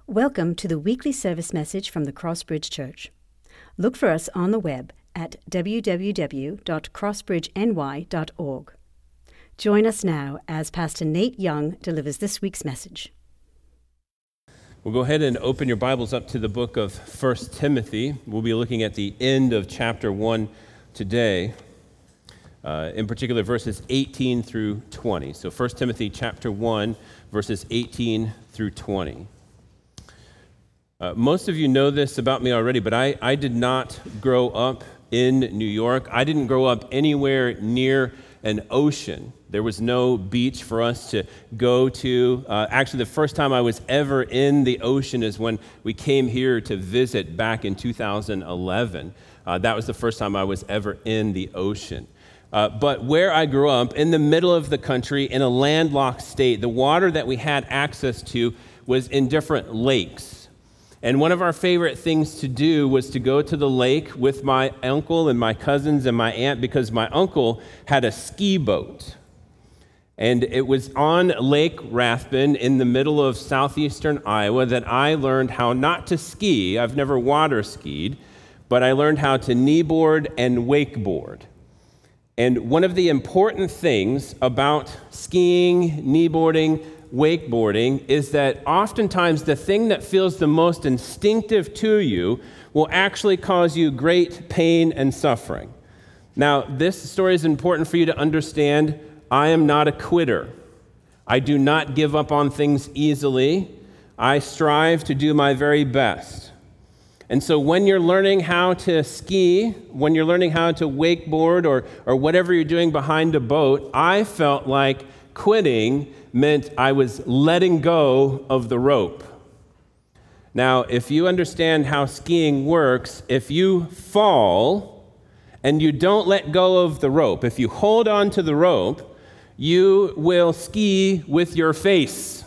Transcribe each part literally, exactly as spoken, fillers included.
Welcome to the weekly service message from the Crossbridge Church. Look for us on the web at w w w dot crossbridge n y dot org. Join us now as Pastor Nate Young delivers this week's message. We'll go ahead and open your Bibles up to the book of First Timothy. We'll be looking at the end of chapter one today, uh, in particular verses eighteen through twenty. So First Timothy chapter one, verses eighteen through twenty. Uh, most of you know this about me already, but I, I did not grow up in New York. I didn't grow up anywhere near an ocean. There was no beach for us to go to. Uh, actually, the first time I was ever in the ocean is when we came here to visit back in two thousand eleven. Uh, that was the first time I was ever in the ocean. Uh, but where I grew up, in the middle of the country, in a landlocked state, the water that we had access to was in different lakes. And one of our favorite things to do was to go to the lake with my uncle and my cousins and my aunt, because my uncle had a ski boat. And it was on Lake Rathbun in the middle of southeastern Iowa that I learned how not to ski. I've never water skied, but I learned how to kneeboard and wakeboard. And one of the important things about skiing, kneeboarding, wakeboarding is that oftentimes the thing that feels the most instinctive to you will actually cause you great pain and suffering. Now, this story is important for you to understand. I am not a quitter. I do not give up on things easily. I strive to do my very best. And so when you're learning how to ski, when you're learning how to wakeboard or, or whatever you're doing behind a boat, I felt like quitting meant I was letting go of the rope. Now, if you understand how skiing works, if you fall and you don't let go of the rope, if you hold on to the rope, you will ski with your face.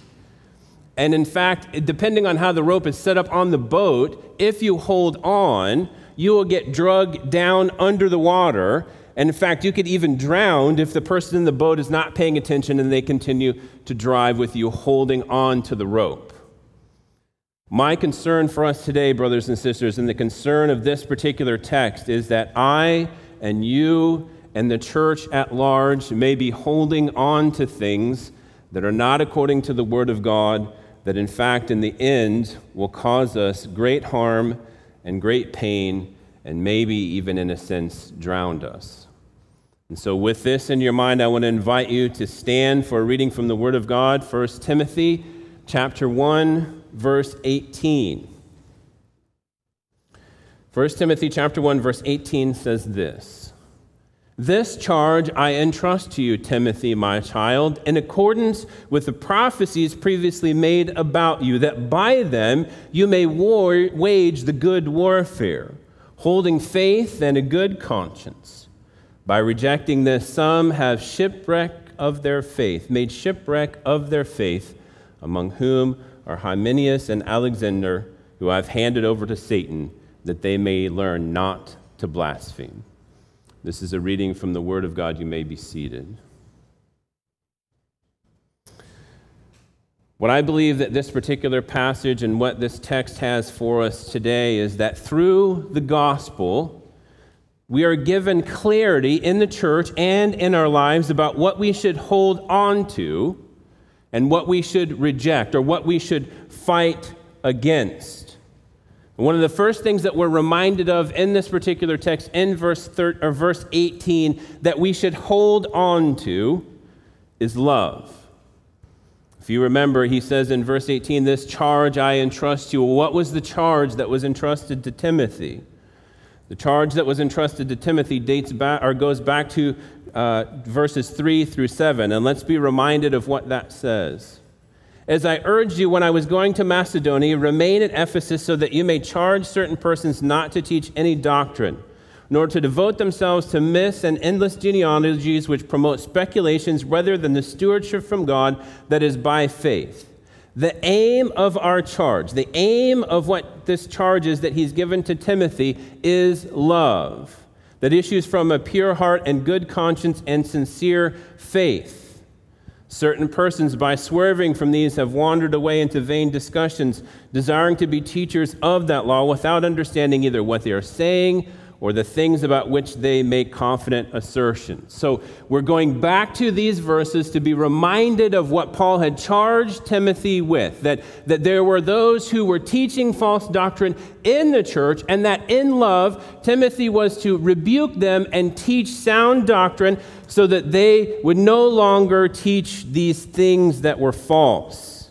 And in fact, depending on how the rope is set up on the boat, if you hold on, you will get dragged down under the water. And in fact, you could even drown if the person in the boat is not paying attention and they continue to drive with you holding on to the rope. My concern for us today, brothers and sisters, and the concern of this particular text is that I and you and the church at large may be holding on to things that are not according to the Word of God, that in fact, in the end, will cause us great harm and great pain, and maybe even, in a sense, drown us. And so with this in your mind, I want to invite you to stand for a reading from the Word of God, First Timothy chapter one, verse eighteen. First Timothy chapter one, verse eighteen says this: "This charge I entrust to you, Timothy, my child, in accordance with the prophecies previously made about you, that by them you may war- wage the good warfare, holding faith and a good conscience. By rejecting this, some have shipwreck of their faith, made shipwreck of their faith, among whom are Hymenaeus and Alexander, who I've handed over to Satan, that they may learn not to blaspheme." This is a reading from the Word of God. You may be seated. What I believe that this particular passage and what this text has for us today is that through the gospel, we are given clarity in the church and in our lives about what we should hold on to and what we should reject or what we should fight against. One of the first things that we're reminded of in this particular text, in verse thirty, or verse eighteen, that we should hold on to is love. If you remember, he says in verse eighteen, "This charge I entrust you." Well, what was the charge that was entrusted to Timothy? The charge that was entrusted to Timothy dates back or goes back to uh, verses three through seven, and let's be reminded of what that says. "As I urged you when I was going to Macedonia, remain at Ephesus so that you may charge certain persons not to teach any doctrine, nor to devote themselves to myths and endless genealogies which promote speculations rather than the stewardship from God that is by faith. The aim of our charge, the aim of what this charge is that he's given to Timothy is love that issues from a pure heart and good conscience and sincere faith. Certain persons, by swerving from these, have wandered away into vain discussions, desiring to be teachers of that law without understanding either what they are saying or the things about which they make confident assertions. So we're going back to these verses to be reminded of what Paul had charged Timothy with, that, that there were those who were teaching false doctrine in the church, and that in love, Timothy was to rebuke them and teach sound doctrine so that they would no longer teach these things that were false.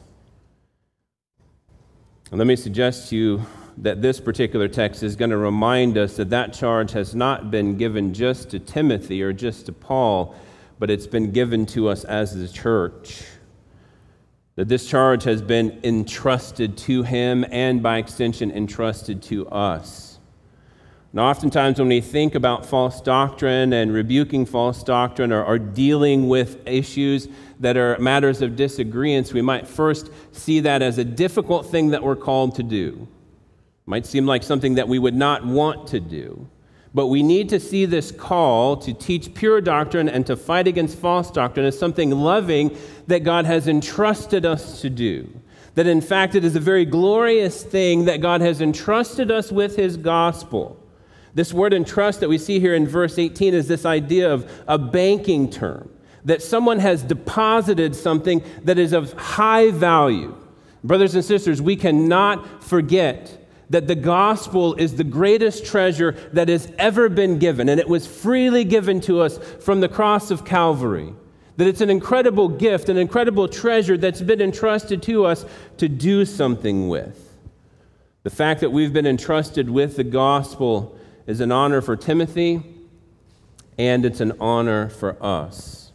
And let me suggest to you that this particular text is going to remind us that that charge has not been given just to Timothy or just to Paul, but it's been given to us as the church. That this charge has been entrusted to him and by extension entrusted to us. And oftentimes when we think about false doctrine and rebuking false doctrine or, or dealing with issues that are matters of disagreement, we might first see that as a difficult thing that we're called to do. Might seem like something that we would not want to do. But we need to see this call to teach pure doctrine and to fight against false doctrine as something loving that God has entrusted us to do. That in fact it is a very glorious thing that God has entrusted us with his gospel. This word entrust that we see here in verse eighteen is this idea of a banking term. That someone has deposited something that is of high value. Brothers and sisters, we cannot forget that the gospel is the greatest treasure that has ever been given, and it was freely given to us from the cross of Calvary. That it's an incredible gift, an incredible treasure that's been entrusted to us to do something with. The fact that we've been entrusted with the gospel is an honor for Timothy, and it's an honor for us.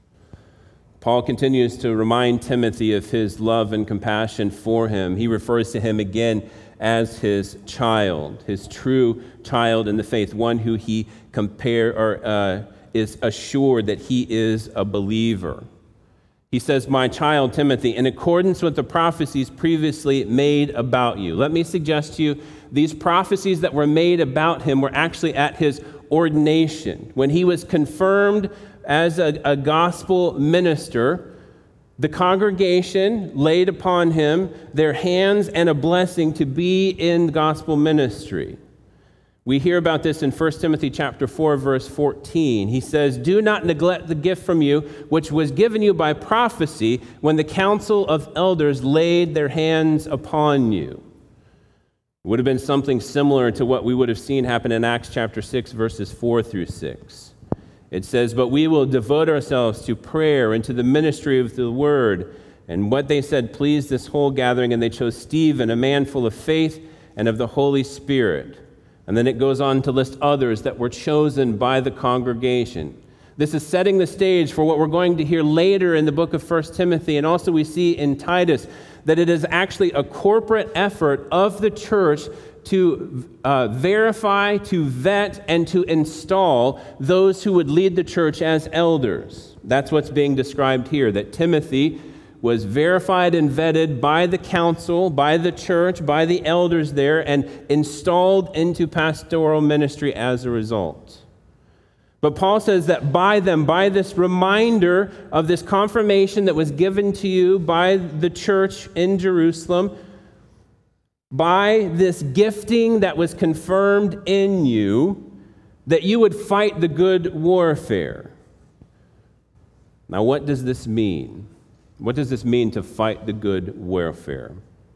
Paul continues to remind Timothy of his love and compassion for him. He refers to him again as his child, his true child in the faith, one who he compare or uh, is assured that he is a believer. He says, "My child Timothy, in accordance with the prophecies previously made about you." Let me suggest to you, these prophecies that were made about him were actually at his ordination. When he was confirmed as a, a gospel minister, the congregation laid upon him their hands and a blessing to be in gospel ministry. We hear about this in First Timothy chapter four, verse fourteen. He says, "Do not neglect the gift from you, which was given you by prophecy when the council of elders laid their hands upon you." It would have been something similar to what we would have seen happen in Acts chapter six, verses four through six. It says, "But we will devote ourselves to prayer and to the ministry of the word." And what they said pleased this whole gathering, and they chose Stephen, a man full of faith and of the Holy Spirit. And then it goes on to list others that were chosen by the congregation. This is setting the stage for what we're going to hear later in the book of First Timothy, and also we see in Titus that it is actually a corporate effort of the church to uh, verify, to vet, and to install those who would lead the church as elders. That's what's being described here, that Timothy was verified and vetted by the council, by the church, by the elders there, and installed into pastoral ministry as a result. But Paul says that by them, by this reminder of this confirmation that was given to you by the church in Jerusalem, by this gifting that was confirmed in you, that you would fight the good warfare. Now, what does this mean? What does this mean to fight the good warfare?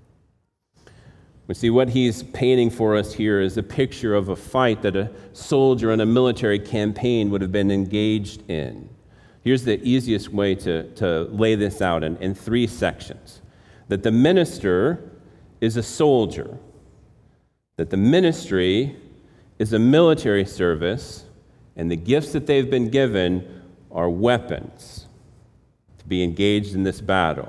We see what he's painting for us here is a picture of a fight that a soldier in a military campaign would have been engaged in. Here's the easiest way to, to lay this out in, in three sections. That the minister is a soldier, that the ministry is a military service, and the gifts that they've been given are weapons to be engaged in this battle.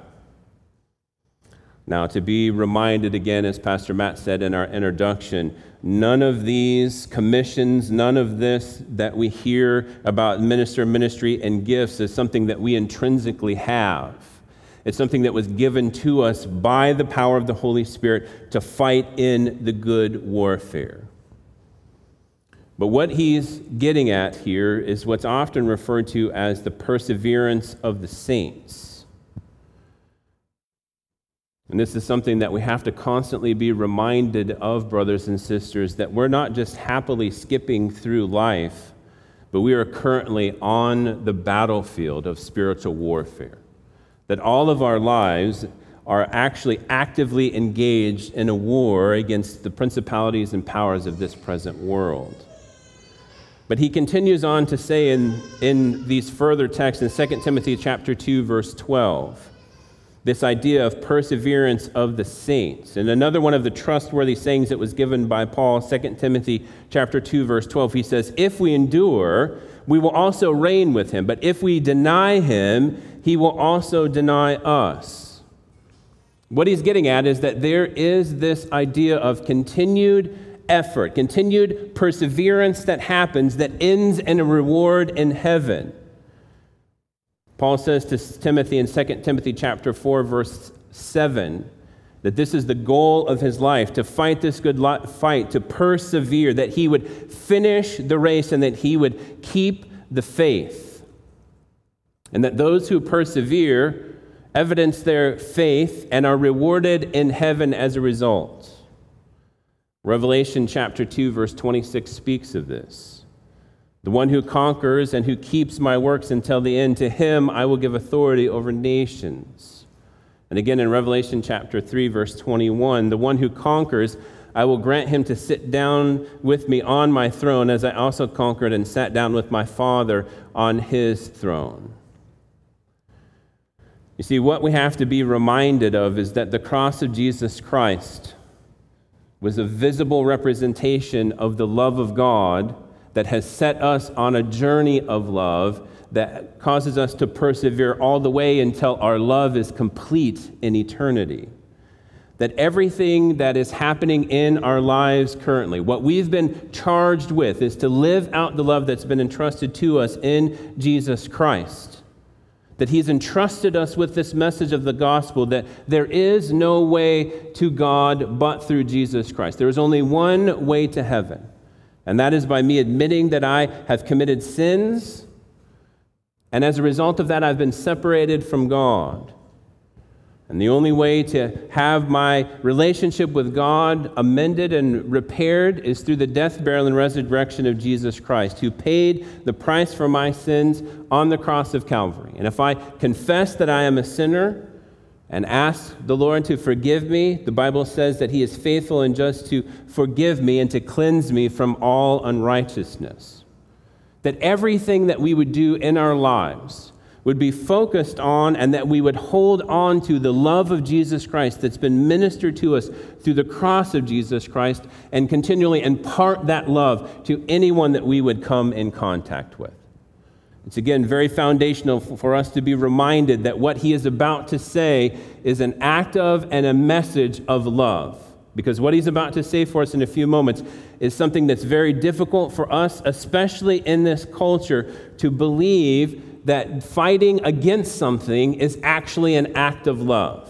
Now, to be reminded again, as Pastor Matt said in our introduction, none of these commissions, none of this that we hear about minister, ministry, and gifts is something that we intrinsically have. It's something that was given to us by the power of the Holy Spirit to fight in the good warfare. But what he's getting at here is what's often referred to as the perseverance of the saints. And this is something that we have to constantly be reminded of, brothers and sisters, that we're not just happily skipping through life, but we are currently on the battlefield of spiritual warfare. That all of our lives are actually actively engaged in a war against the principalities and powers of this present world. But he continues on to say in, in these further texts in Second Timothy chapter two, verse twelve, this idea of perseverance of the saints. And another one of the trustworthy sayings that was given by Paul, Second Timothy chapter two, verse twelve, he says, if we endure, we will also reign with him. But if we deny him, he will also deny us. What he's getting at is that there is this idea of continued effort, continued perseverance that happens that ends in a reward in heaven. Paul says to Timothy in Second Timothy chapter four, verse seven, that this is the goal of his life, to fight this good fight, to persevere, that he would finish the race and that he would keep the faith. And that those who persevere evidence their faith and are rewarded in heaven as a result. Revelation chapter two, verse twenty-six speaks of this. The one who conquers and who keeps my works until the end, to him I will give authority over nations. And again in Revelation chapter three, verse twenty-one, the one who conquers, I will grant him to sit down with me on my throne, as I also conquered and sat down with my Father on his throne. You see, what we have to be reminded of is that the cross of Jesus Christ was a visible representation of the love of God that has set us on a journey of love that causes us to persevere all the way until our love is complete in eternity. That everything that is happening in our lives currently, what we've been charged with, is to live out the love that's been entrusted to us in Jesus Christ. That he's entrusted us with this message of the gospel, that there is no way to God but through Jesus Christ. There is only one way to heaven, and that is by me admitting that I have committed sins, and as a result of that, I've been separated from God. And the only way to have my relationship with God amended and repaired is through the death, burial, and resurrection of Jesus Christ, who paid the price for my sins on the cross of Calvary. And if I confess that I am a sinner and ask the Lord to forgive me, the Bible says that he is faithful and just to forgive me and to cleanse me from all unrighteousness. That everything that we would do in our lives would be focused on, and that we would hold on to the love of Jesus Christ that's been ministered to us through the cross of Jesus Christ, and continually impart that love to anyone that we would come in contact with. It's again very foundational for us to be reminded that what he is about to say is an act of and a message of love. Because what he's about to say for us in a few moments is something that's very difficult for us, especially in this culture, to believe that fighting against something is actually an act of love.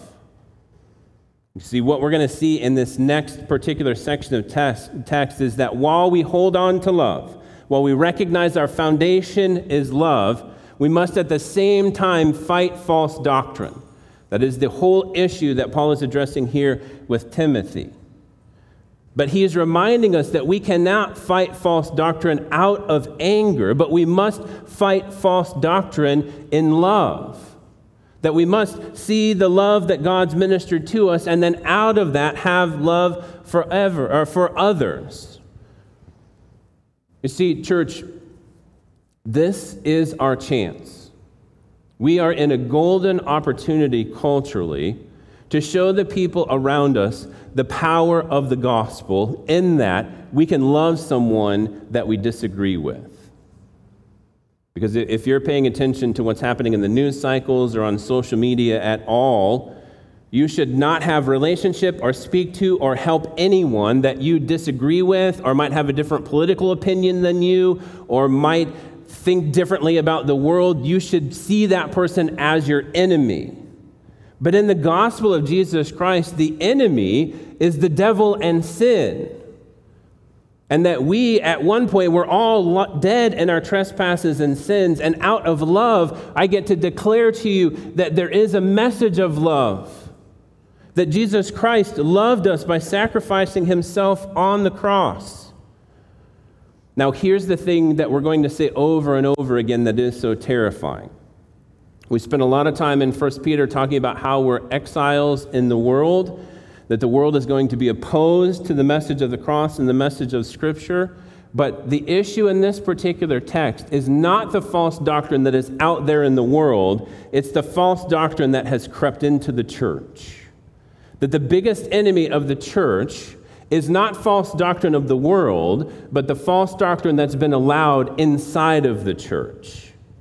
You see, what we're going to see in this next particular section of text, text is that while we hold on to love, while we recognize our foundation is love, we must at the same time fight false doctrine. That is the whole issue that Paul is addressing here with Timothy. But he is reminding us that we cannot fight false doctrine out of anger, but we must fight false doctrine in love. That we must see the love that God's ministered to us, and then out of that have love forever, or for others. You see, church, this is our chance. We are in a golden opportunity culturally to show the people around us the power of the gospel, in that we can love someone that we disagree with. Because if you're paying attention to what's happening in the news cycles or on social media at all, you should not have relationship or speak to or help anyone that you disagree with, or might have a different political opinion than you, or might think differently about the world. You should see that person as your enemy. But in the gospel of Jesus Christ, the enemy is the devil and sin. And that we, at one point, were all lo- dead in our trespasses and sins. And out of love, I get to declare to you that there is a message of love. That Jesus Christ loved us by sacrificing himself on the cross. Now, here's the thing that we're going to say over and over again that is so terrifying. We spent a lot of time in First Peter talking about how we're exiles in the world, that the world is going to be opposed to the message of the cross and the message of Scripture. But the issue in this particular text is not the false doctrine that is out there in the world. It's the false doctrine that has crept into the church. That the biggest enemy of the church is not false doctrine of the world, but the false doctrine that's been allowed inside of the church.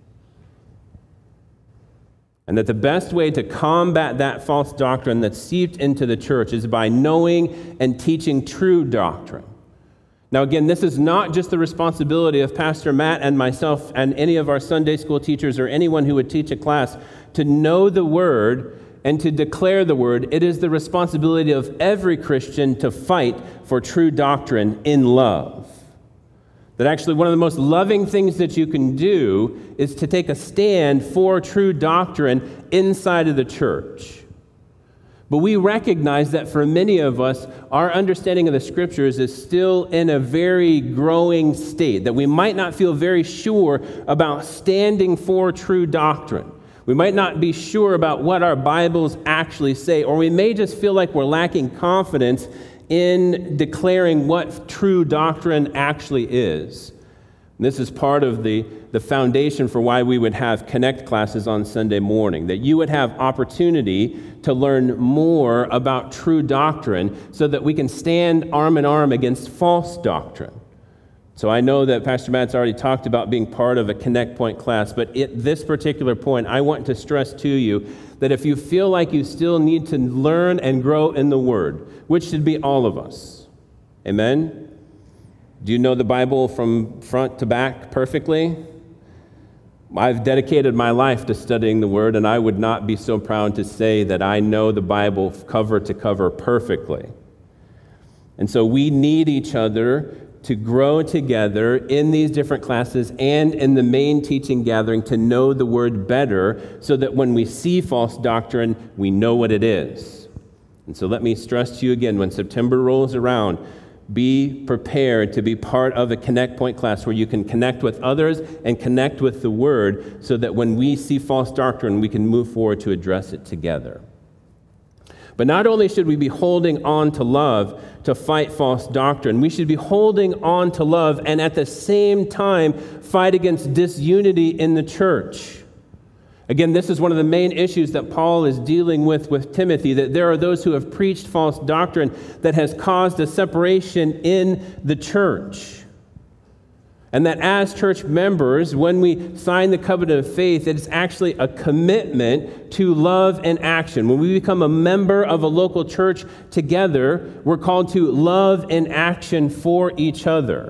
And that the best way to combat that false doctrine that's seeped into the church is by knowing and teaching true doctrine. Now, again, this is not just the responsibility of Pastor Matt and myself and any of our Sunday school teachers or anyone who would teach a class to know the Word and to declare the Word. It is the responsibility of every Christian to fight for true doctrine in love. That actually one of the most loving things that you can do is to take a stand for true doctrine inside of the church. But we recognize that for many of us, our understanding of the Scriptures is still in a very growing state, that we might not feel very sure about standing for true doctrine. We might not be sure about what our Bibles actually say, or we may just feel like we're lacking confidence in declaring what true doctrine actually is. And this is part of the, the foundation for why we would have Connect classes on Sunday morning, that you would have opportunity to learn more about true doctrine so that we can stand arm in arm against false doctrine. So I know that Pastor Matt's already talked about being part of a Connect Point class, but at this particular point, I want to stress to you that if you feel like you still need to learn and grow in the Word, which should be all of us, amen? Do you know the Bible from front to back perfectly? I've dedicated my life to studying the Word, and I would not be so proud to say that I know the Bible cover to cover perfectly. And so we need each other to grow together in these different classes and in the main teaching gathering to know the Word better so that when we see false doctrine, we know what it is. And so let me stress to you again, when September rolls around, be prepared to be part of a Connect Point class where you can connect with others and connect with the Word so that when we see false doctrine, we can move forward to address it together. But not only should we be holding on to love to fight false doctrine, we should be holding on to love and at the same time fight against disunity in the church. Again, this is one of the main issues that Paul is dealing with with Timothy, that there are those who have preached false doctrine that has caused a separation in the church. And that as church members, when we sign the covenant of faith, it's actually a commitment to love and action. When we become a member of a local church together, we're called to love and action for each other.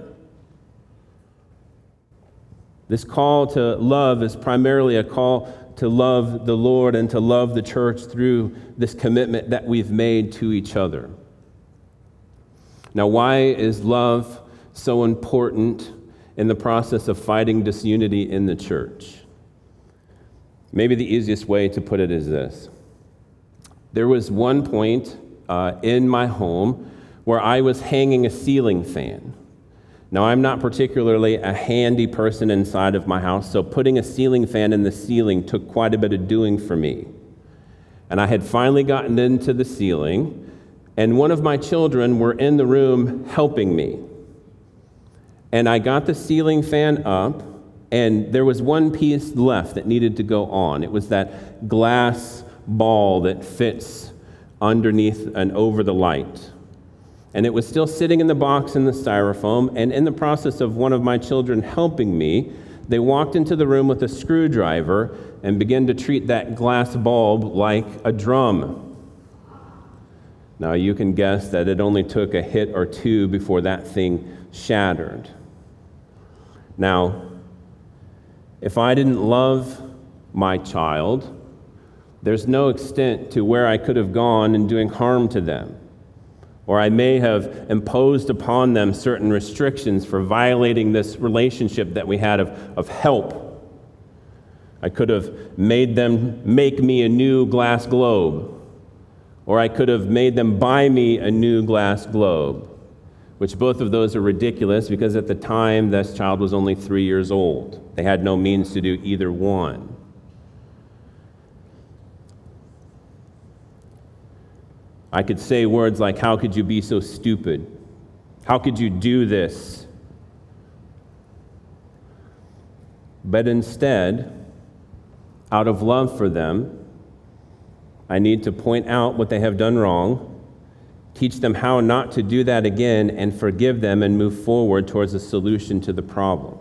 This call to love is primarily a call to love the Lord and to love the church through this commitment that we've made to each other. Now, why is love so important in the process of fighting disunity in the church? Maybe the easiest way to put it is this. There was one point uh, in my home where I was hanging a ceiling fan. Now, I'm not particularly a handy person inside of my house, so putting a ceiling fan in the ceiling took quite a bit of doing for me. And I had finally gotten into the ceiling, and one of my children were in the room helping me. And I got the ceiling fan up, and there was one piece left that needed to go on. It was that glass ball that fits underneath and over the light. And it was still sitting in the box in the styrofoam, and in the process of one of my children helping me, they walked into the room with a screwdriver and began to treat that glass bulb like a drum. Now you can guess that it only took a hit or two before that thing shattered. Now, if I didn't love my child, there's no extent to where I could have gone in doing harm to them. Or I may have imposed upon them certain restrictions for violating this relationship that we had of, of help. I could have made them make me a new glass globe. Or I could have made them buy me a new glass globe, which both of those are ridiculous because at the time this child was only three years old. They had no means to do either one. I could say words like, how could you be so stupid? How could you do this? But instead, out of love for them, I need to point out what they have done wrong, teach them how not to do that again, and forgive them and move forward towards a solution to the problem.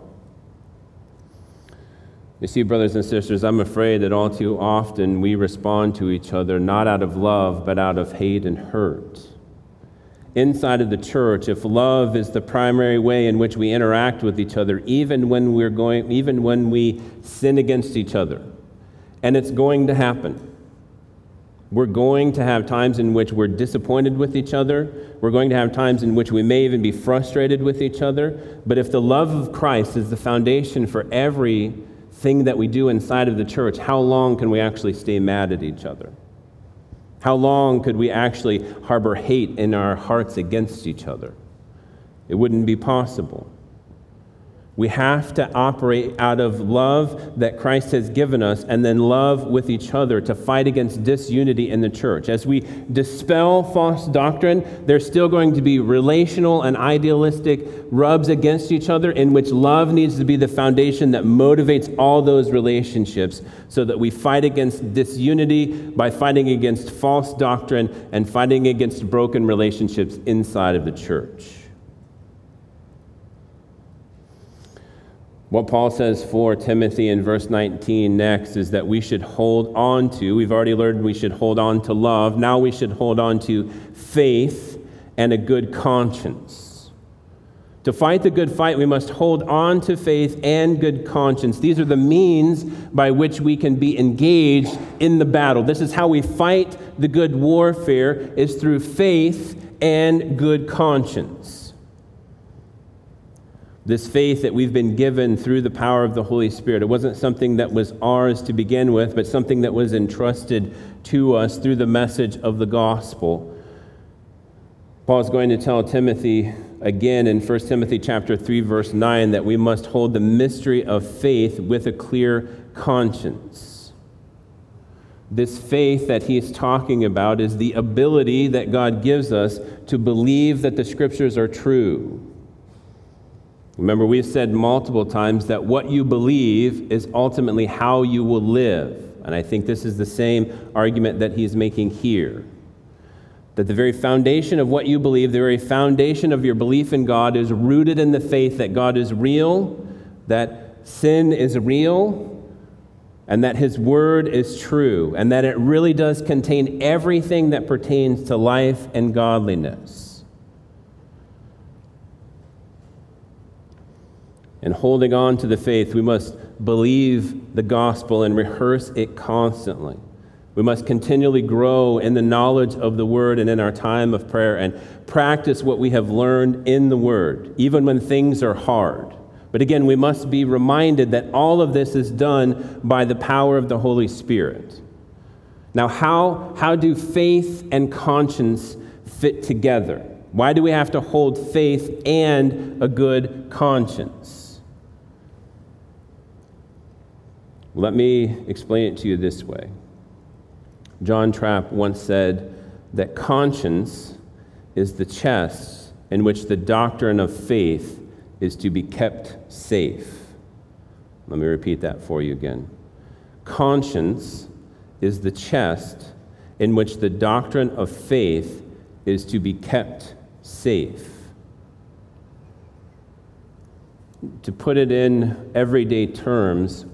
You see, brothers and sisters, I'm afraid that all too often we respond to each other not out of love, but out of hate and hurt. Inside of the church, if love is the primary way in which we interact with each other, even when we're going, even when we sin against each other, and it's going to happen. We're going to have times in which we're disappointed with each other. We're going to have times in which we may even be frustrated with each other. But if the love of Christ is the foundation for everything that we do inside of the church, how long can we actually stay mad at each other? How long could we actually harbor hate in our hearts against each other? It wouldn't be possible. We have to operate out of love that Christ has given us and then love with each other to fight against disunity in the church. As we dispel false doctrine, there's still going to be relational and idealistic rubs against each other in which love needs to be the foundation that motivates all those relationships so that we fight against disunity by fighting against false doctrine and fighting against broken relationships inside of the church. What Paul says for Timothy in verse nineteen next is that we should hold on to, we've already learned we should hold on to love, now we should hold on to faith and a good conscience. To fight the good fight, we must hold on to faith and good conscience. These are the means by which we can be engaged in the battle. This is how we fight the good warfare, is through faith and good conscience. This faith that we've been given through the power of the Holy Spirit. It wasn't something that was ours to begin with, but something that was entrusted to us through the message of the gospel. Paul is going to tell Timothy again in First Timothy chapter three, verse nine, that we must hold the mystery of faith with a clear conscience. This faith that he's talking about is the ability that God gives us to believe that the Scriptures are true. Remember, we've said multiple times that what you believe is ultimately how you will live. And I think this is the same argument that he's making here. That the very foundation of what you believe, the very foundation of your belief in God is rooted in the faith that God is real, that sin is real, and that His Word is true, and that it really does contain everything that pertains to life and godliness. And holding on to the faith, we must believe the gospel and rehearse it constantly. We must continually grow in the knowledge of the Word and in our time of prayer and practice what we have learned in the Word, even when things are hard. But again, we must be reminded that all of this is done by the power of the Holy Spirit. Now, how, how do faith and conscience fit together? Why do we have to hold faith and a good conscience? Let me explain it to you this way. John Trapp once said that conscience is the chest in which the doctrine of faith is to be kept safe. Let me repeat that for you again. Conscience is the chest in which the doctrine of faith is to be kept safe. To put it in everyday terms,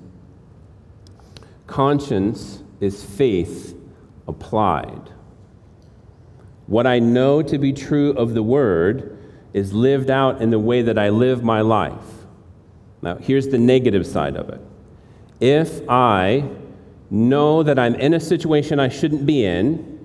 conscience is faith applied. What I know to be true of the Word is lived out in the way that I live my life. Now, here's the negative side of it. If I know that I'm in a situation I shouldn't be in,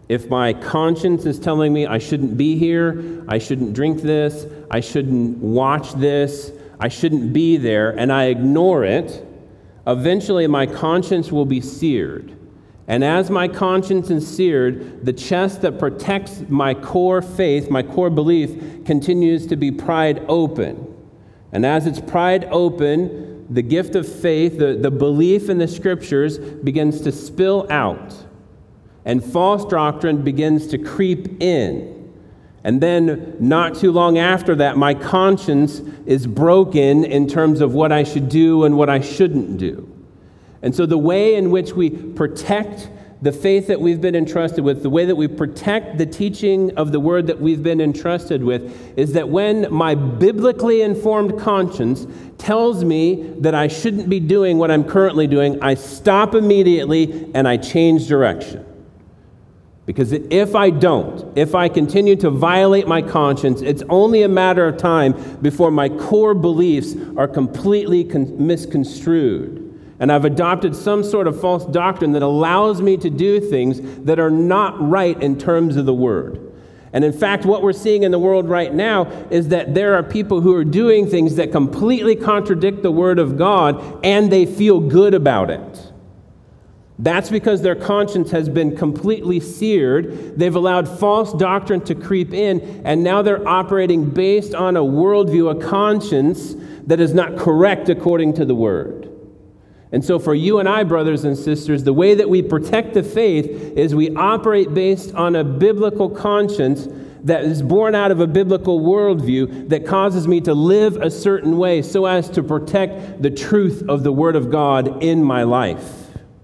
If my conscience is telling me I shouldn't be here, I shouldn't drink this, I shouldn't watch this, I shouldn't be there, and I ignore it, eventually my conscience will be seared. And as my conscience is seared, the chest that protects my core faith, my core belief, continues to be pried open. And as it's pried open, the gift of faith, the, the belief in the Scriptures, begins to spill out. And false doctrine begins to creep in. And then, not too long after that, my conscience is broken in terms of what I should do and what I shouldn't do. And so the way in which we protect the faith that we've been entrusted with, the way that we protect the teaching of the Word that we've been entrusted with, is that when my biblically informed conscience tells me that I shouldn't be doing what I'm currently doing, I stop immediately and I change direction. Because if I don't, if I continue to violate my conscience, it's only a matter of time before my core beliefs are completely con- misconstrued. And I've adopted some sort of false doctrine that allows me to do things that are not right in terms of the Word. And in fact, what we're seeing in the world right now is that there are people who are doing things that completely contradict the Word of God, and they feel good about it. That's because their conscience has been completely seared. They've allowed false doctrine to creep in, and now they're operating based on a worldview, a conscience that is not correct according to the Word. And so for you and I, brothers and sisters, the way that we protect the faith is we operate based on a biblical conscience that is born out of a biblical worldview that causes me to live a certain way so as to protect the truth of the Word of God in my life.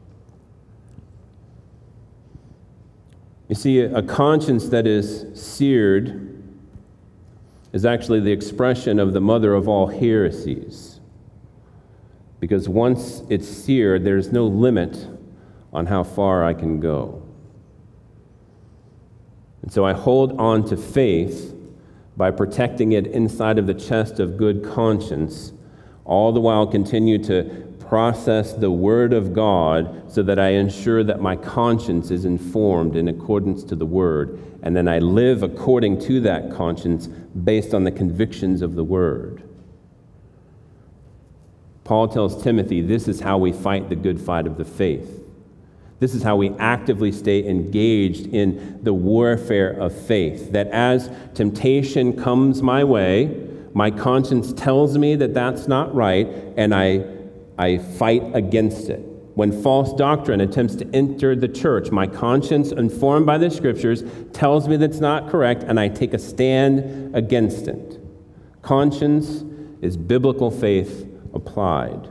You see, a conscience that is seared is actually the expression of the mother of all heresies. Because once it's seared, there's no limit on how far I can go. And so I hold on to faith by protecting it inside of the chest of good conscience, all the while continue to process the Word of God so that I ensure that my conscience is informed in accordance to the Word, and then I live according to that conscience based on the convictions of the Word. Paul tells Timothy, this is how we fight the good fight of the faith. This is how we actively stay engaged in the warfare of faith, that as temptation comes my way, my conscience tells me that that's not right, and I I fight against it. When false doctrine attempts to enter the church, my conscience, informed by the Scriptures, tells me that's not correct, and I take a stand against it. Conscience is biblical faith applied.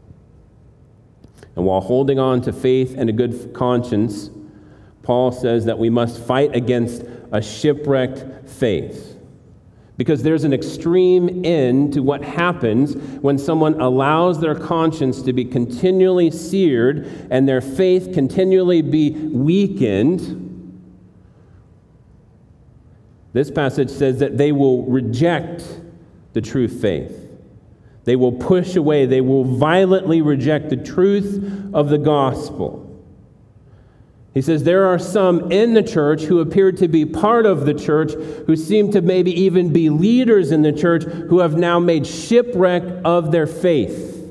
And while holding on to faith and a good conscience, Paul says that we must fight against a shipwrecked faith. Because there's an extreme end to what happens when someone allows their conscience to be continually seared and their faith continually be weakened. This passage says that they will reject the true faith. They will push away, they will violently reject the truth of the gospel. He says there are some in the church who appear to be part of the church, who seem to maybe even be leaders in the church, who have now made shipwreck of their faith.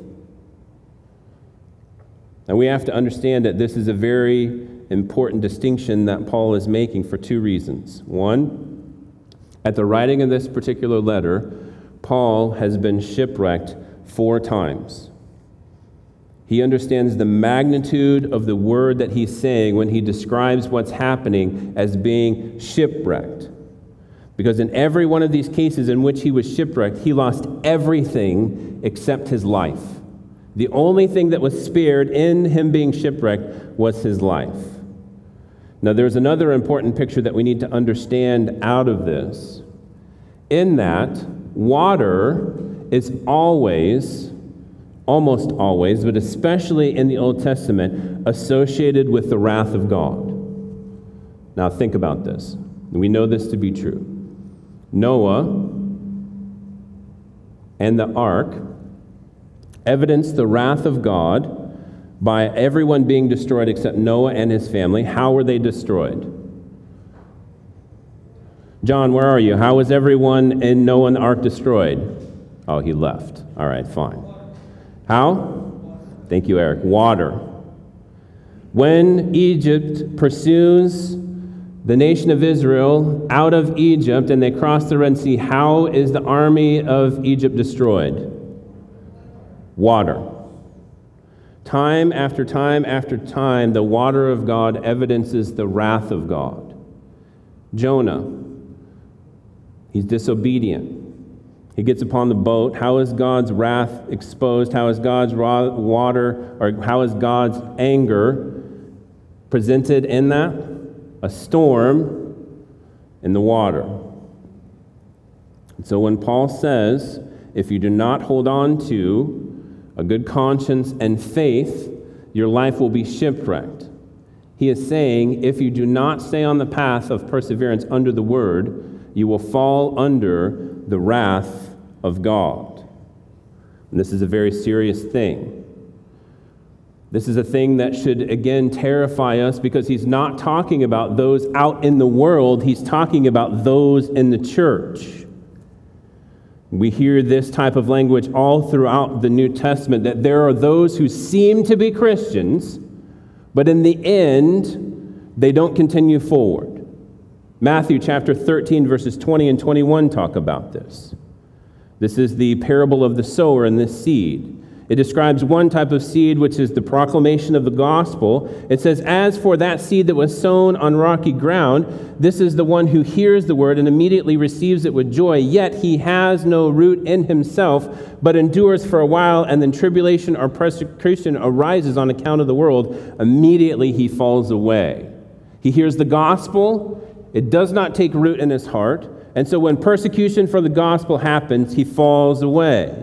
And we have to understand that this is a very important distinction that Paul is making for two reasons. One, at the writing of this particular letter, Paul has been shipwrecked four times. He understands the magnitude of the word that he's saying when he describes what's happening as being shipwrecked. Because in every one of these cases in which he was shipwrecked, he lost everything except his life. The only thing that was spared in him being shipwrecked was his life. Now, there's another important picture that we need to understand out of this. In that, water is always, almost always, but especially in the Old Testament, associated with the wrath of God. Now think about this. We know this to be true. Noah and the ark evidenced the wrath of God by everyone being destroyed except Noah and his family. How were they destroyed? John, where are you? How was everyone in Noah and the ark destroyed? Oh, he left. All right, fine. How? Thank you, Eric. Water. When Egypt pursues the nation of Israel out of Egypt and they cross the Red Sea, how is the army of Egypt destroyed? Water. Time after time after time, the water of God evidences the wrath of God. Jonah, he's disobedient. He gets upon the boat. How is God's wrath exposed? How is God's raw water, or how is God's anger presented in that? A storm in the water. And so when Paul says, if you do not hold on to a good conscience and faith, your life will be shipwrecked. He is saying, if you do not stay on the path of perseverance under the word, you will fall under the wrath of God. And this is a very serious thing. This is a thing that should, again, terrify us, because he's not talking about those out in the world. He's talking about those in the church. We hear this type of language all throughout the New Testament, that there are those who seem to be Christians, but in the end, they don't continue forward. Matthew chapter thirteen, verses twenty and twenty-one talk about this. This is the parable of the sower and the seed. It describes one type of seed, which is the proclamation of the gospel. It says, as for that seed that was sown on rocky ground, this is the one who hears the word and immediately receives it with joy, yet he has no root in himself, but endures for a while, and then tribulation or persecution arises on account of the world. Immediately he falls away. He hears the gospel. It does not take root in his heart. And so when persecution for the gospel happens, he falls away.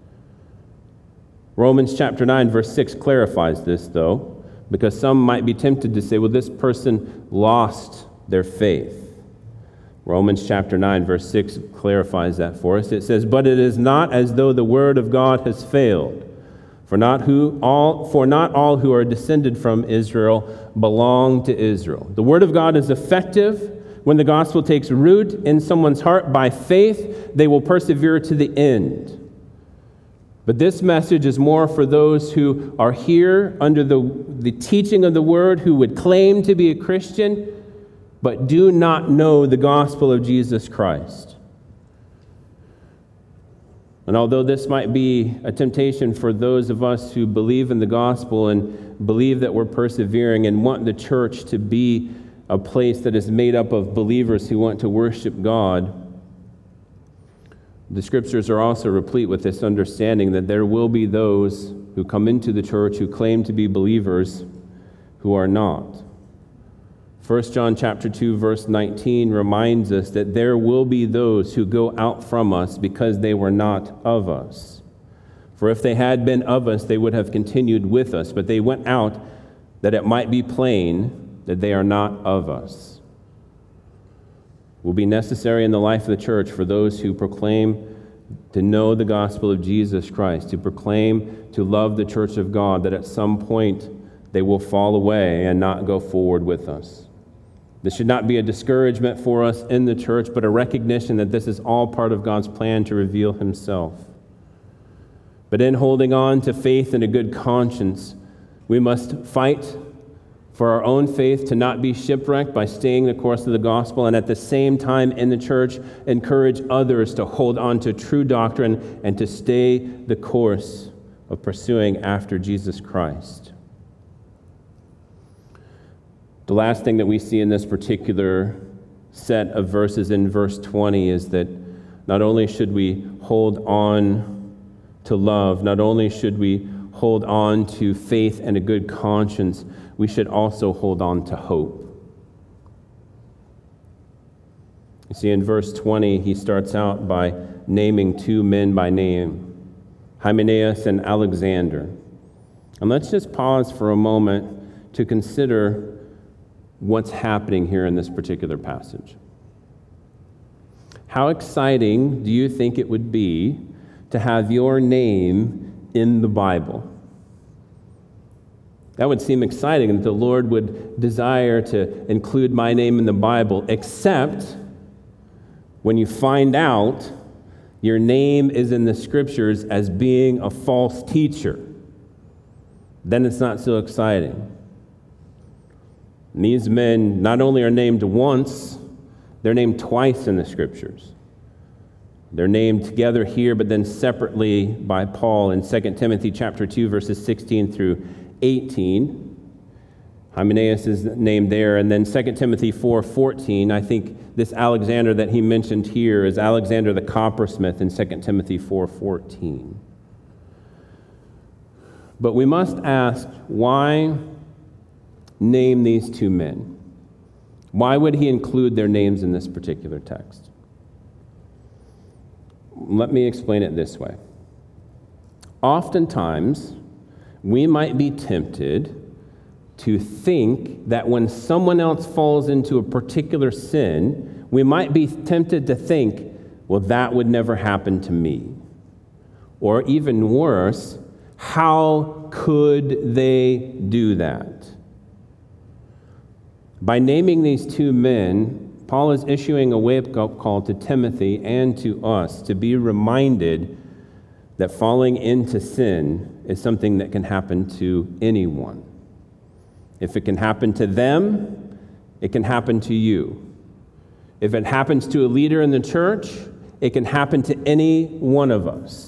Romans chapter nine, verse six clarifies this, though, because some might be tempted to say, well, this person lost their faith. Romans chapter nine, verse six clarifies that for us. It says, but it is not as though the word of God has failed, for not who all for not all who are descended from Israel belong to Israel. The word of God is effective. When the gospel takes root in someone's heart by faith, they will persevere to the end. But this message is more for those who are here under the, the teaching of the word, who would claim to be a Christian, but do not know the gospel of Jesus Christ. And although this might be a temptation for those of us who believe in the gospel and believe that we're persevering and want the church to be a place that is made up of believers who want to worship God, the scriptures are also replete with this understanding that there will be those who come into the church who claim to be believers who are not. First John chapter two, verse nineteen reminds us that there will be those who go out from us because they were not of us. For if they had been of us, they would have continued with us, but they went out that it might be plain that they are not of us. Will be necessary in the life of the church for those who proclaim to know the gospel of Jesus Christ, to proclaim to love the church of God, that at some point they will fall away and not go forward with us. This should not be a discouragement for us in the church, but a recognition that this is all part of God's plan to reveal himself. But in holding on to faith and a good conscience, we must fight for our own faith to not be shipwrecked by staying the course of the gospel, and at the same time in the church, encourage others to hold on to true doctrine and to stay the course of pursuing after Jesus Christ. The last thing that we see in this particular set of verses in verse twenty is that not only should we hold on to love, not only should we hold on to faith and a good conscience, we should also hold on to hope. You see, in verse twenty, he starts out by naming two men by name, Hymenaeus and Alexander. And let's just pause for a moment to consider what's happening here in this particular passage. How exciting do you think it would be to have your name in the Bible? That would seem exciting, that the Lord would desire to include my name in the Bible, except when you find out your name is in the scriptures as being a false teacher, then it's not so exciting. And these men not only are named once, they're named twice in the scriptures. They're named together here, but then separately by Paul in Second Timothy chapter two, verses sixteen through eighteen. Hymenaeus is named there, and then Second Timothy four fourteen, I think this Alexander that he mentioned here is Alexander the coppersmith in Second Timothy four fourteen. But we must ask, why name these two men? Why would he include their names in this particular text? Let me explain it this way. Oftentimes, we might be tempted to think that when someone else falls into a particular sin, we might be tempted to think, well, that would never happen to me. Or even worse, how could they do that? By naming these two men, Paul is issuing a wake-up call to Timothy and to us to be reminded that falling into sin is something that can happen to anyone. If it can happen to them, it can happen to you. If it happens to a leader in the church, it can happen to any one of us.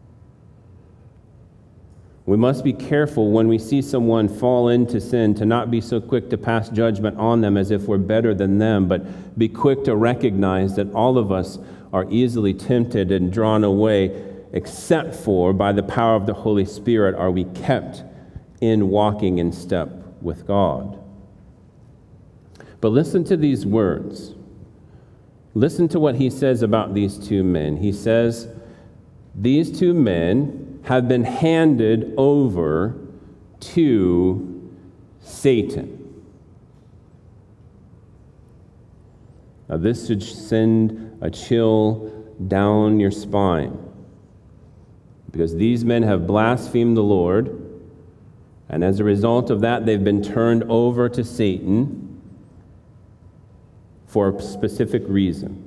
We must be careful when we see someone fall into sin to not be so quick to pass judgment on them as if we're better than them, but be quick to recognize that all of us are easily tempted and drawn away, except for by the power of the Holy Spirit are we kept in walking in step with God. But listen to these words. Listen to what he says about these two men. He says, these two men have been handed over to Satan. Now, this should send a chill down your spine, because these men have blasphemed the Lord, and as a result of that, they've been turned over to Satan for a specific reason.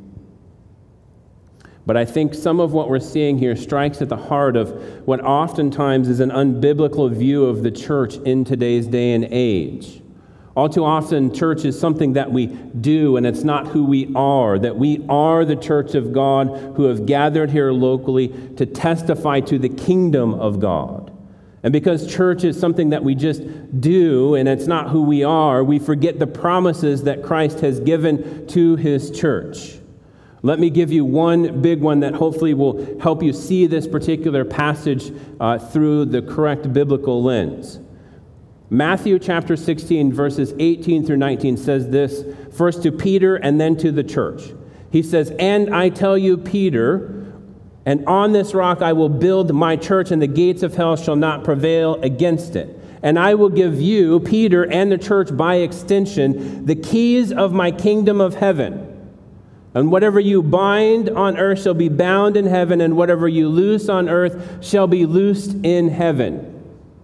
But I think some of what we're seeing here strikes at the heart of what oftentimes is an unbiblical view of the church in today's day and age. All too often, church is something that we do, and it's not who we are, that we are the church of God who have gathered here locally to testify to the kingdom of God. And because church is something that we just do, and it's not who we are, we forget the promises that Christ has given to his church. Let me give you one big one that hopefully will help you see this particular passage uh, through the correct biblical lens. Matthew chapter sixteen, verses eighteen through nineteen says this, first to Peter and then to the church. He says, "And I tell you, Peter, and on this rock I will build my church, and the gates of hell shall not prevail against it. And I will give you, Peter, and the church by extension, the keys of my kingdom of heaven. And whatever you bind on earth shall be bound in heaven, and whatever you loose on earth shall be loosed in heaven."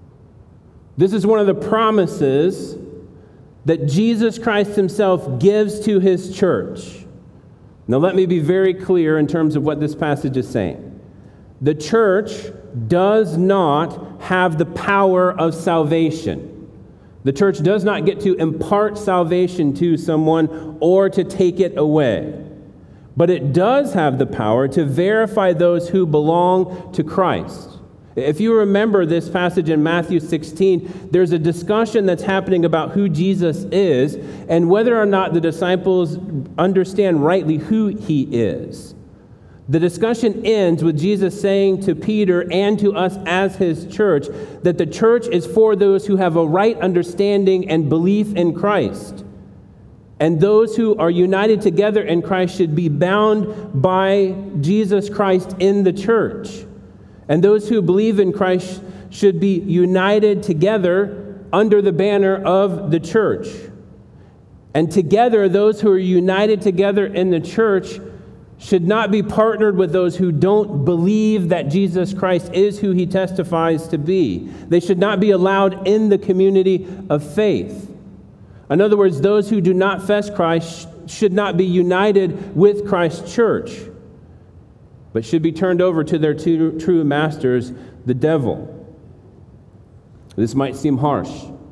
This is one of the promises that Jesus Christ himself gives to his church. Now let me be very clear in terms of what this passage is saying. The church does not have the power of salvation. The church does not get to impart salvation to someone or to take it away. But it does have the power to verify those who belong to Christ. If you remember this passage in Matthew sixteen, there's a discussion that's happening about who Jesus is and whether or not the disciples understand rightly who he is. The discussion ends with Jesus saying to Peter and to us as his church that the church is for those who have a right understanding and belief in Christ. And those who are united together in Christ should be bound by Jesus Christ in the church. And those who believe in Christ should be united together under the banner of the church. And together, those who are united together in the church should not be partnered with those who don't believe that Jesus Christ is who he testifies to be. They should not be allowed in the community of faith. In other words, those who do not confess Christ should not be united with Christ's church, but should be turned over to their two true masters, the devil. This might seem harsh,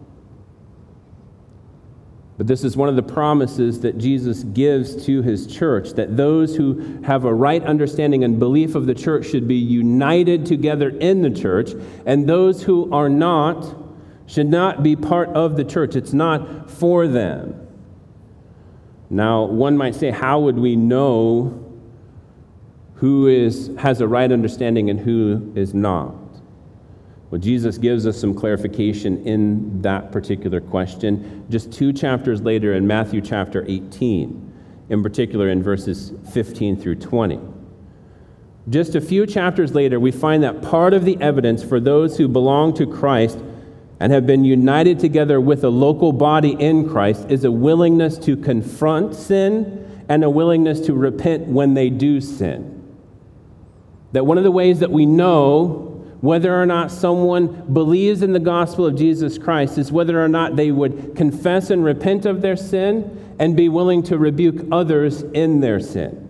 but this is one of the promises that Jesus gives to his church, that those who have a right understanding and belief of the church should be united together in the church, and those who are not should not be part of the church. It's not for them. Now, one might say, how would we know who is has a right understanding and who is not? Well, Jesus gives us some clarification in that particular question just two chapters later in Matthew chapter eighteen, in particular in verses fifteen through twenty. Just a few chapters later, we find that part of the evidence for those who belong to Christ and have been united together with a local body in Christ is a willingness to confront sin and a willingness to repent when they do sin. That one of the ways that we know whether or not someone believes in the gospel of Jesus Christ is whether or not they would confess and repent of their sin and be willing to rebuke others in their sin.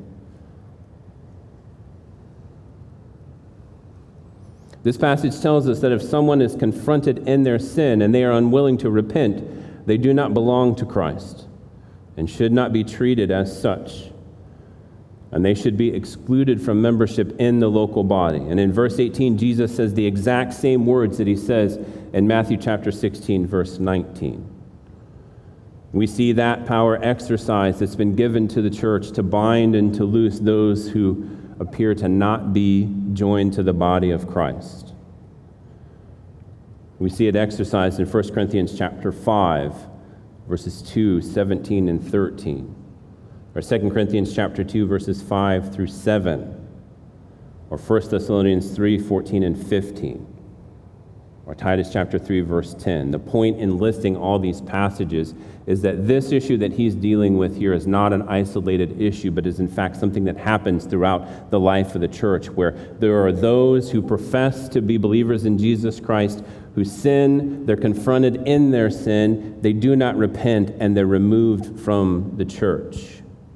This passage tells us that if someone is confronted in their sin and they are unwilling to repent, they do not belong to Christ and should not be treated as such. And they should be excluded from membership in the local body. And in verse eighteen, Jesus says the exact same words that he says in Matthew chapter sixteen, verse nineteen. We see that power exercised that's been given to the church to bind and to loose those who appear to not be joined to the body of Christ. We see it exercised in First Corinthians chapter five, verses two, seventeen, and thirteen. Or Second Corinthians chapter two, verses five through seven. Or First Thessalonians three, fourteen, and fifteen. Or Titus chapter three, verse ten. The point in listing all these passages is that this issue that he's dealing with here is not an isolated issue, but is in fact something that happens throughout the life of the church, where there are those who profess to be believers in Jesus Christ who sin, they're confronted in their sin, they do not repent, and they're removed from the church.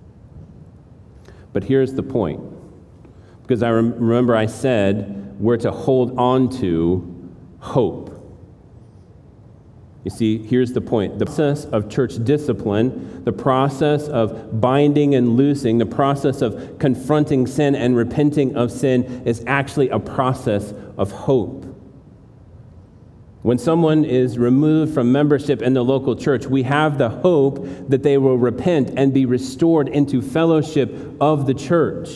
But here's the point, because I rem- remember I said we're to hold on to hope. You see, here's the point. The process of church discipline, the process of binding and loosing, the process of confronting sin and repenting of sin is actually a process of hope. When someone is removed from membership in the local church, we have the hope that they will repent and be restored into fellowship of the church.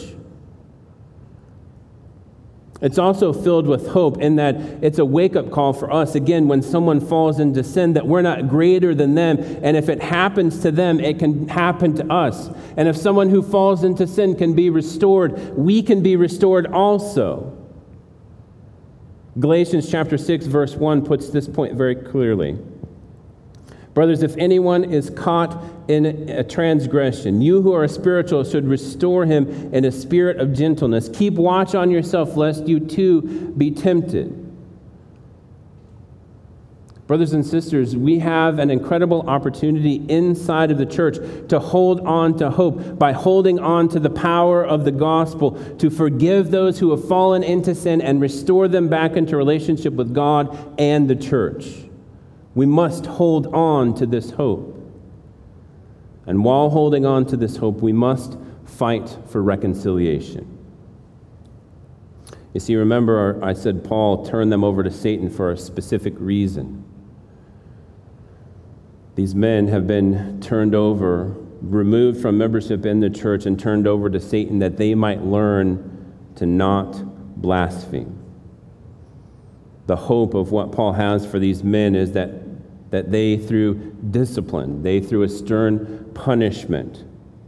It's also filled with hope in that it's a wake-up call for us, again, when someone falls into sin, that we're not greater than them, and if it happens to them, it can happen to us. And if someone who falls into sin can be restored, we can be restored also. Galatians chapter six, verse one puts this point very clearly. Brothers, if anyone is caught in a transgression, you who are spiritual should restore him in a spirit of gentleness. Keep watch on yourself, lest you too be tempted. Brothers and sisters, we have an incredible opportunity inside of the church to hold on to hope by holding on to the power of the gospel to forgive those who have fallen into sin and restore them back into relationship with God and the church. We must hold on to this hope. And while holding on to this hope, we must fight for reconciliation. You see, remember I said Paul turned them over to Satan for a specific reason. These men have been turned over, removed from membership in the church and turned over to Satan that they might learn to not blaspheme. The hope of what Paul has for these men is that, that they, through discipline, they, through a stern punishment,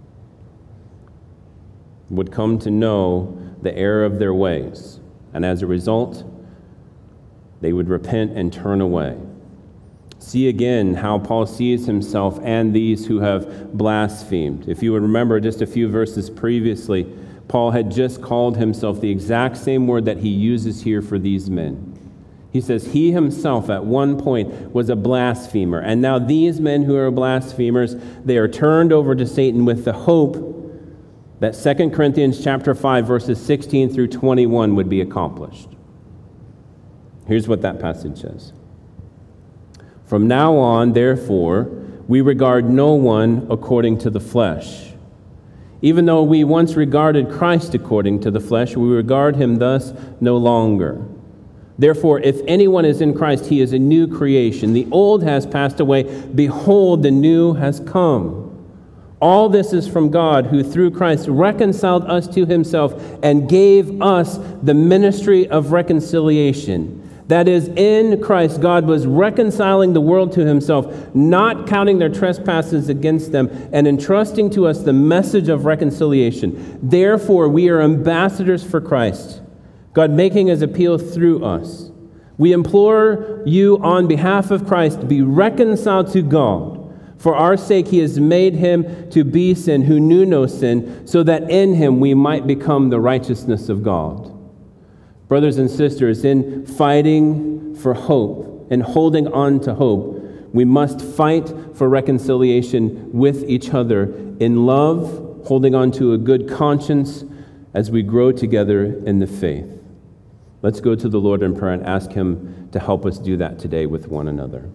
would come to know the error of their ways. And as a result, they would repent and turn away. See again how Paul sees himself and these who have blasphemed. If you would remember just a few verses previously, Paul had just called himself the exact same word that he uses here for these men. He says he himself at one point was a blasphemer. And now these men who are blasphemers, they are turned over to Satan with the hope that Second Corinthians chapter five, verses sixteen through twenty-one would be accomplished. Here's what that passage says. From now on, therefore, we regard no one according to the flesh. Even though we once regarded Christ according to the flesh, we regard him thus no longer. Therefore, if anyone is in Christ, he is a new creation. The old has passed away. Behold, the new has come. All this is from God, who through Christ reconciled us to himself and gave us the ministry of reconciliation. That is, in Christ, God was reconciling the world to himself, not counting their trespasses against them, and entrusting to us the message of reconciliation. Therefore, we are ambassadors for Christ, God making his appeal through us. We implore you on behalf of Christ, be reconciled to God. For our sake, he has made him to be sin who knew no sin, so that in him we might become the righteousness of God. Brothers and sisters, in fighting for hope and holding on to hope, we must fight for reconciliation with each other in love, holding on to a good conscience as we grow together in the faith. Let's go to the Lord in prayer and ask him to help us do that today with one another.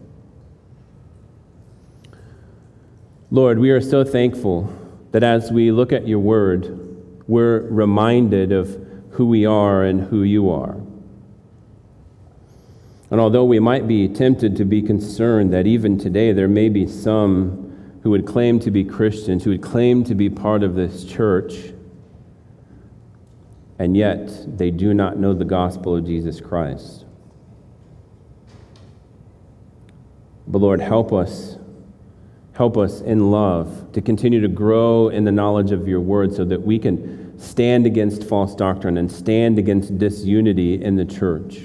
Lord, we are so thankful that as we look at your word, we're reminded of who we are and who you are. And although we might be tempted to be concerned that even today there may be some who would claim to be Christians, who would claim to be part of this church, and yet they do not know the gospel of Jesus Christ. But Lord, help us Help us in love to continue to grow in the knowledge of your word so that we can stand against false doctrine and stand against disunity in the church.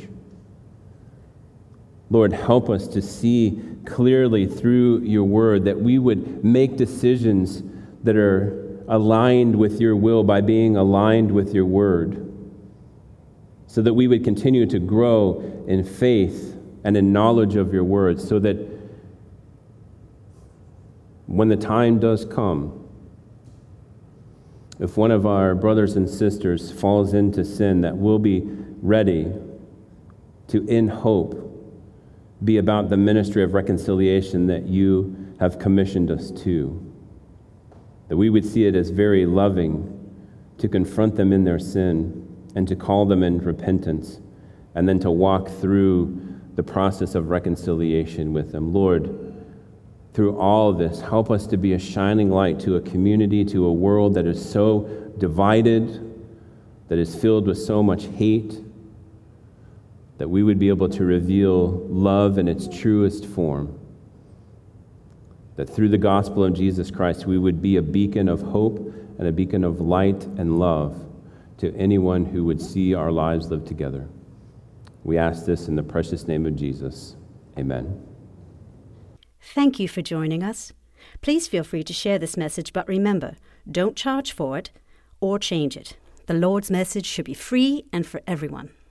Lord, help us to see clearly through your word that we would make decisions that are aligned with your will by being aligned with your word, so that we would continue to grow in faith and in knowledge of your word, so that when the time does come, if one of our brothers and sisters falls into sin, that we'll be ready to, in hope, be about the ministry of reconciliation that you have commissioned us to. That we would see it as very loving to confront them in their sin and to call them in repentance, and then to walk through the process of reconciliation with them. Lord, through all of this, help us to be a shining light to a community, to a world that is so divided, that is filled with so much hate, that we would be able to reveal love in its truest form. That through the gospel of Jesus Christ, we would be a beacon of hope and a beacon of light and love to anyone who would see our lives live together. We ask this in the precious name of Jesus. Amen. Thank you for joining us. Please feel free to share this message, but remember, don't charge for it or change it. The Lord's message should be free and for everyone.